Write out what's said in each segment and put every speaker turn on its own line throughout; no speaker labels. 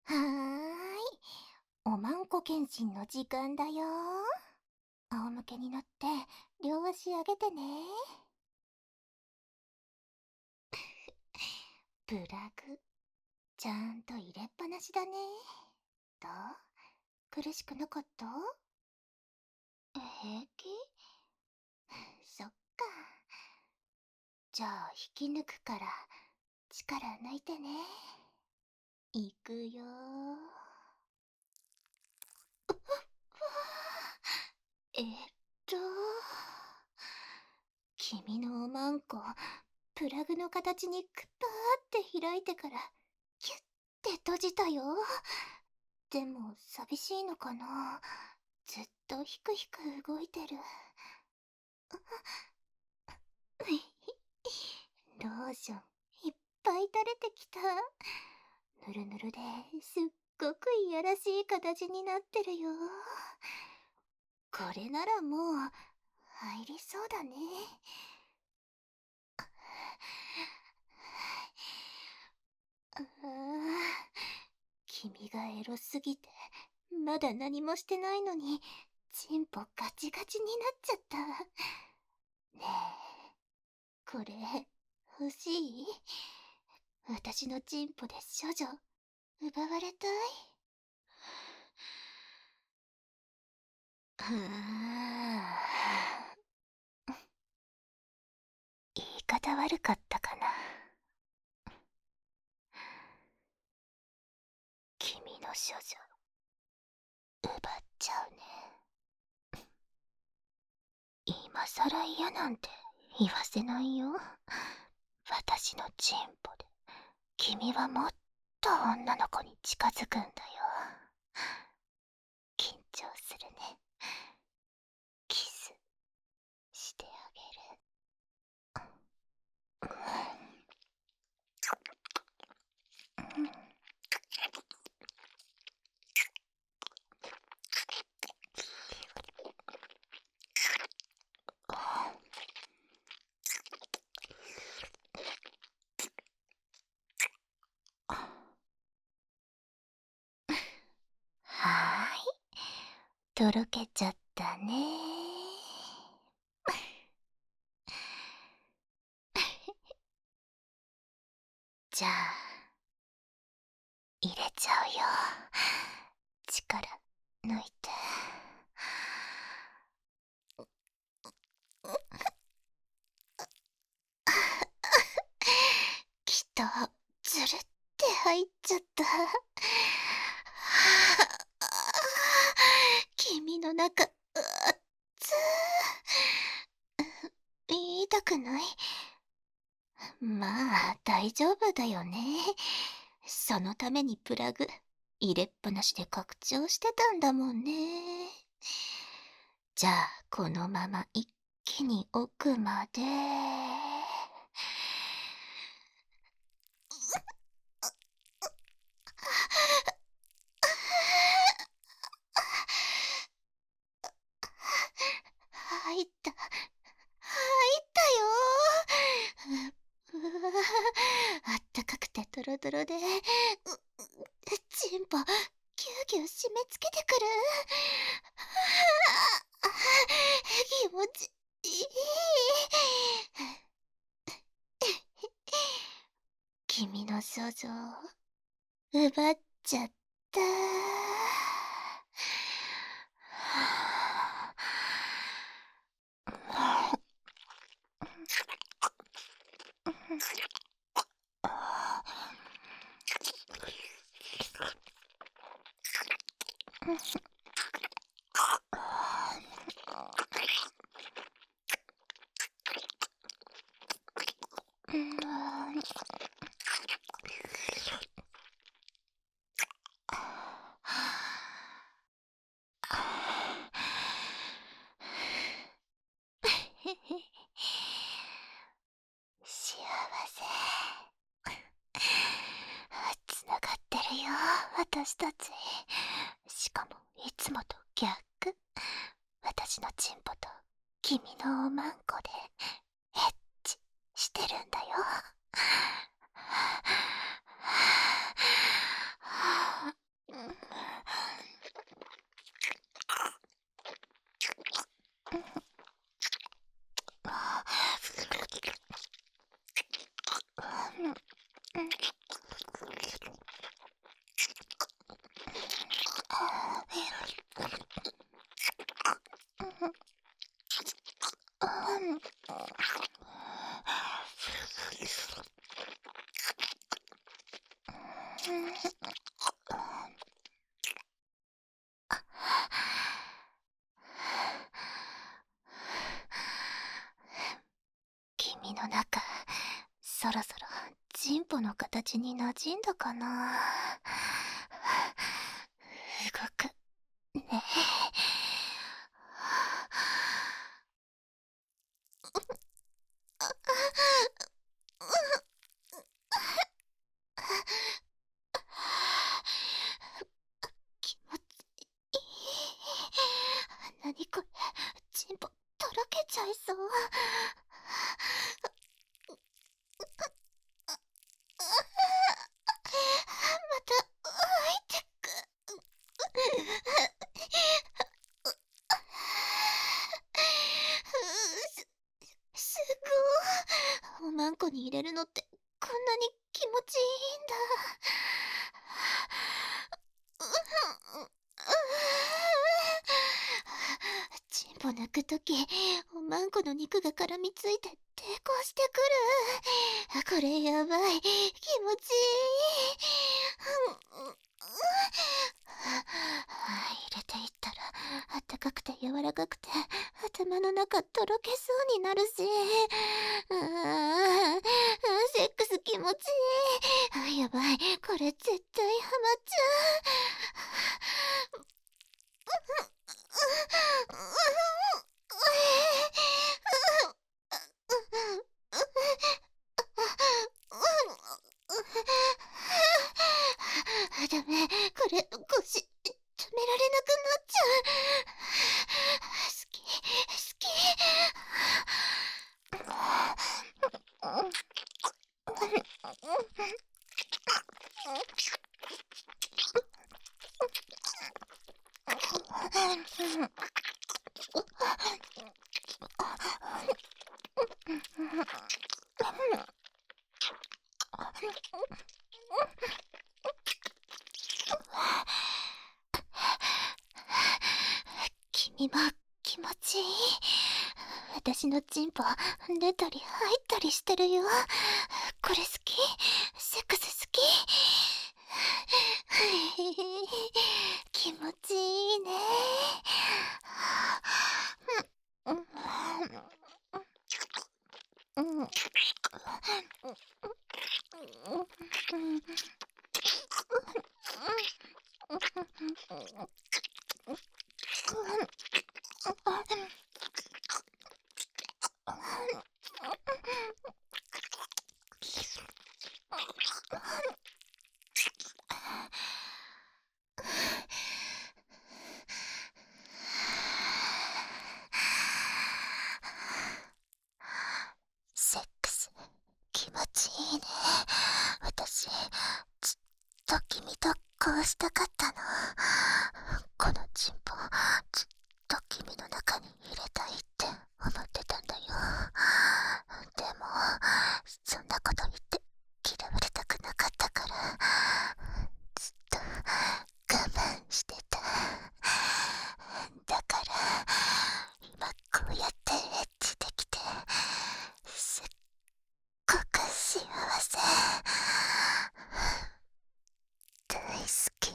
はーい。おまんこ検診の時間だよ。仰向けになって両足上げてね。プラグ、ちゃんと入れっぱなしだね。どう？苦しくなかった？平気？そっか。じゃあ引き抜くから力抜いてね。いくよえっと君のおまんこ、プラグの形にクパーって開いてからキュッて閉じたよ。でも寂しいのかな。ずっとヒクヒク動いてる。ローションいっぱい垂れてきた。ぬるぬるですっごくいやらしい形になってるよ。これならもう入りそうだね。ああ、君がエロすぎてまだ何もしてないのにチンポガチガチになっちゃった。ねえ、これ欲しい？私のチンポで処女奪われたい？はあ、言い方悪かったかな。君の処女奪っちゃうね。今さら嫌なんて言わせないよ。私のチンポで君はもっと女の子に近づくんだよ。緊張するね。キスしてあげる。うん。はーい、とろけちゃったね。じゃあ入れちゃうよ。力抜いて。きっとずるって入っちゃった。君の中熱痛くない？まあ大丈夫だよね。そのためにプラグ入れっぱなしで拡張してたんだもんね。じゃあこのまま一気に奥まで。入った。入ったよ。あったかくてドロドロで、チンポギュギュ締め付けてくる。気持ちいい。君の想像奪っちゃった。幸せ。つながってるよ、私たち。しかもいつもと逆。私のチンポと君のおまんこでエッチしてるんだよ。 の中、そろそろチンポの形に馴染んだかな。動くね。気持ちいい。なにこれ、チンポとろけちゃいそう。また入ってく。すごい。おまんこに入れるのってこんなに気持ちいいんだ。チンポ抜くとき、おまんこの肉が絡みついて抵抗してくる。これやばい。気持ちいい。入れていったら、あったかくて柔らかくて、頭の中とろけそうになるし。セックス気持ちいい。やばい。これ絶対ハマっちゃう。ダメ。これ、腰、止められなくなっちゃう。好き、好き。君も気持ちいい。私のチンポ出たり入ったりしてるよ。これ好き。セックス好き。気持ちいいね。セックス気持ちいいね。私ずっと君とこうしたかったの。このチンポずっと君の中に入れたいって思ってたんだよ。でもそんなこと言って嫌われたくなかったから、ずっと我慢してた。だから今こうやってエッチできてすっごく幸せ。大好き。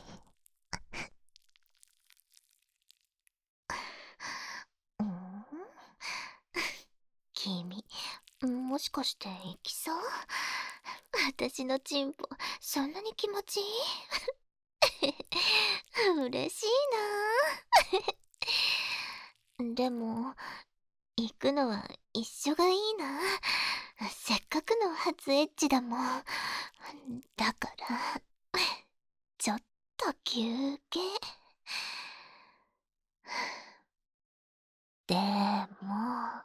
君、もしかして行きそう？私のチンポそんなに気持ちいい？嬉しいな。でも行くのは一緒がいいな。せっかくの初エッチだもん。だからちょっと休憩。でも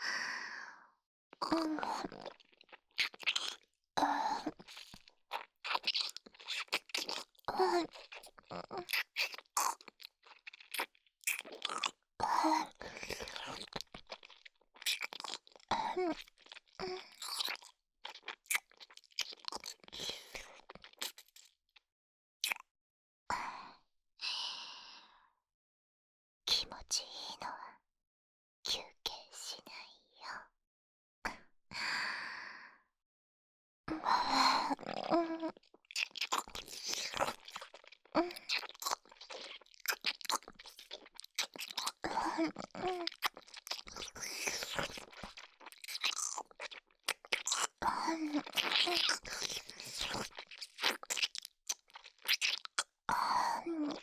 気持ちいいのは休憩しないよ。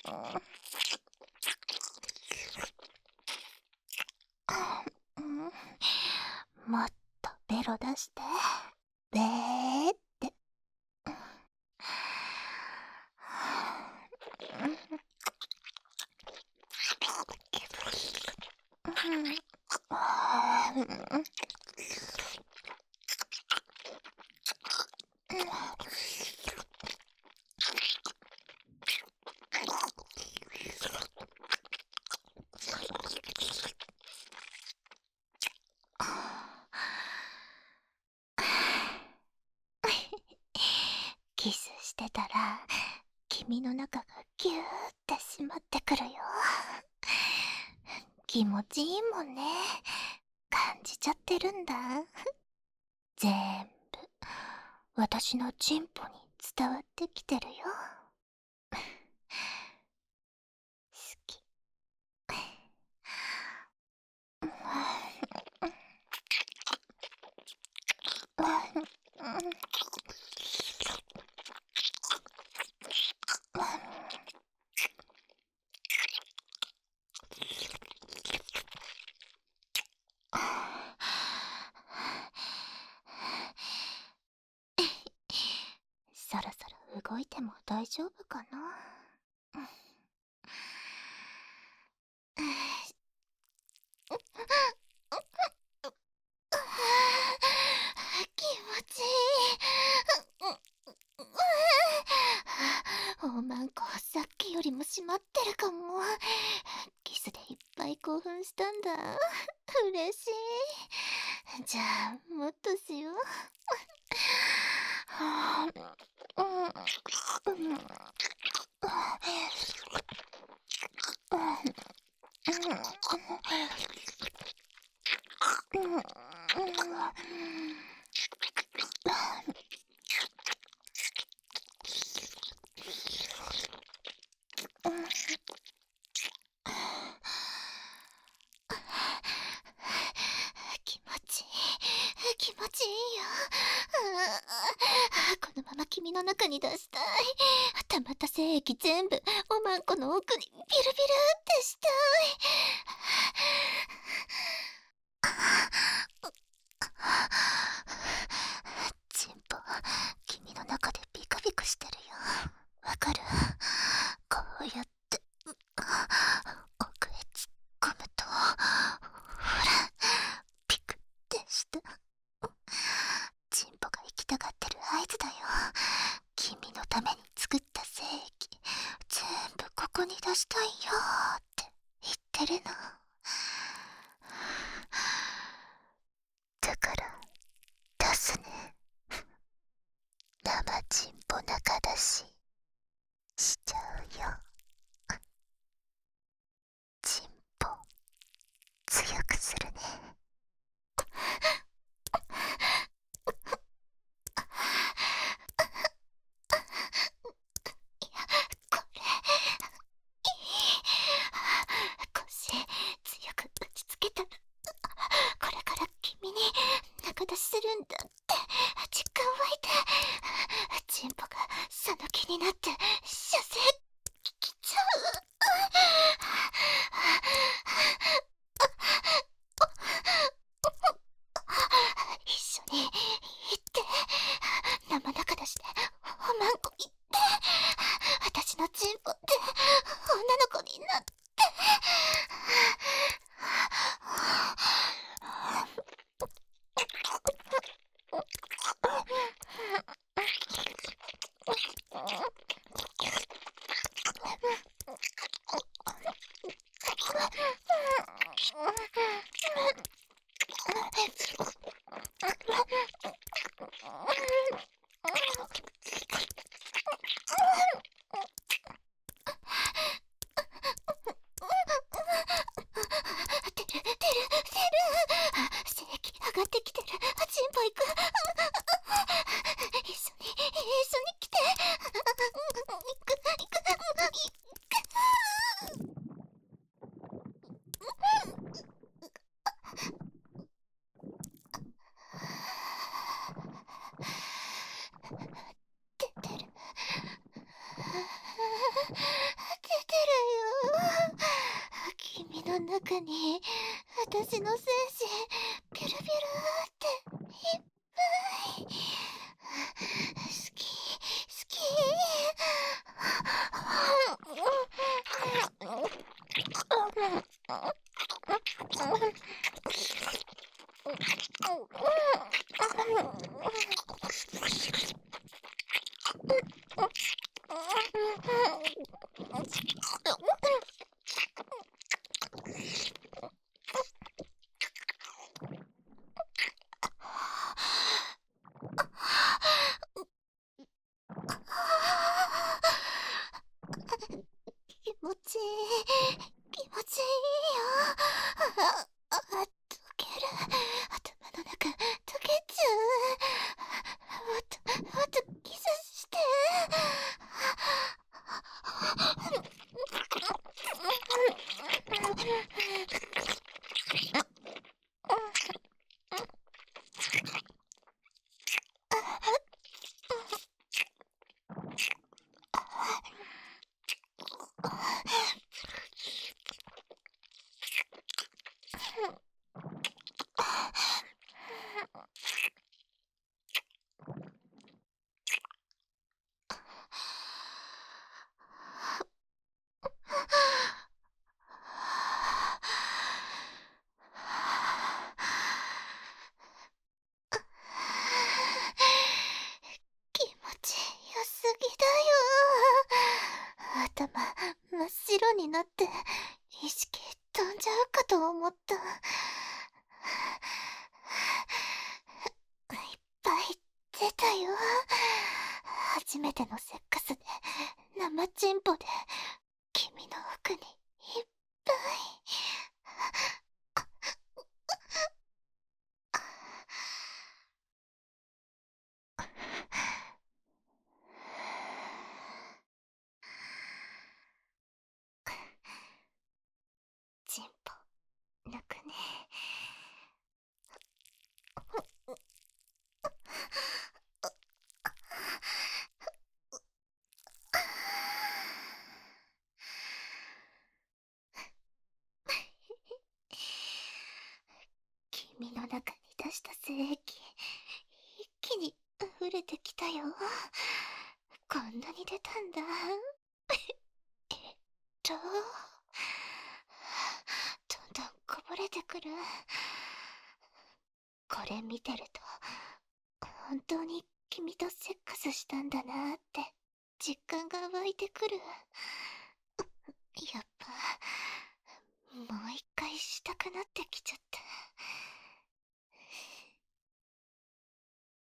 もっとベロ出して。べーって。キスしてたら君の中がギューって締まってくるよ。気持ちいいもんね。感じちゃってるんだ。全部私のチンポに伝わってきてるよ。好き。そろそろ動いても大丈夫かな。気持ちいい。おまんこさっきよりも締まってるかも。キスでいっぱい興奮したんだ。嬉しい。じゃあもっとしよう。気持ちいい。気持ちいいよ。このまま君の中に出したい。溜まった精液全部おまんこの奥にビルビルってしたい。チンポ、君の中でビクビクしてるよ。わかる？こうやって奥へ突っ込むと、ほら、ピクってした。チンポが行きたがってる合図だよ。君のために作った精液全部ここに出したいよって言ってるの。だから出すね。生チンポ中出ししちゃうよ。チンポ強くするね。これ腰強く打ちつけたら、これから君に中出しするんだって実感湧いて、チンポがその気になって射精きちゃう。一緒に行って生中出しでおまんこ行って、私のチンポって女の子になって。精液上がってきてる。チンポ行く。一緒に来て。行く。出てる。出てる。 の中に私の精子ピュルピュルっていっぱい。好き好き。気持ちいい、気持ちいいよ。溶ける。頭の中、溶けちゃう。もっとキスして。気持ちよすぎだよ。頭真っ白になって意識飛んじゃうかと思った。いっぱい出たよ。初めてのセックスで生チンポで君の奥にいっぱい。チンポ抜くね。君の中に出した精液一気に溢れてきたよ。こんなに出たんだ。どんどんこぼれてくる。これ見てると本当に君とセックスしたんだなって実感が湧いてくる。やっぱもう一回したくなってきちゃった。